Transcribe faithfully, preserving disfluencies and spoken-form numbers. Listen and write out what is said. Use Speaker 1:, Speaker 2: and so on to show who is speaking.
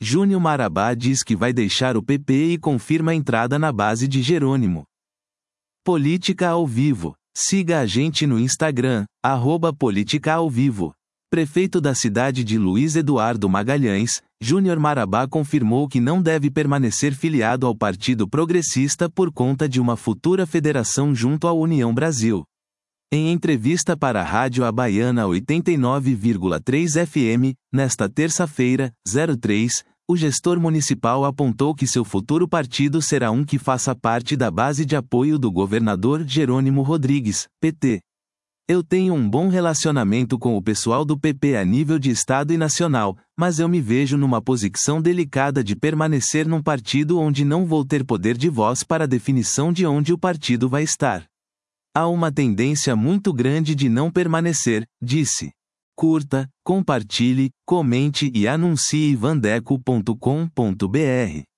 Speaker 1: Júnior Marabá diz que vai deixar o P P e confirma a entrada na base de Jerônimo. Política ao vivo. Siga a gente no Instagram, arroba Política ao Vivo. Prefeito da cidade de Luiz Eduardo Magalhães, Júnior Marabá confirmou que não deve permanecer filiado ao Partido Progressista por conta de uma futura federação junto à União Brasil. Em entrevista para a Rádio Abaiana oitenta e nove vírgula três F M, nesta terça-feira, três, o gestor municipal apontou que seu futuro partido será um que faça parte da base de apoio do governador Jerônimo Rodrigues, P T. Eu tenho um bom relacionamento com o pessoal do P P a nível de estado e nacional, mas eu me vejo numa posição delicada de permanecer num partido onde não vou ter poder de voz para a definição de onde o partido vai estar. Há uma tendência muito grande de não permanecer, disse. Curta, compartilhe, comente e anuncie vandeco ponto com ponto br.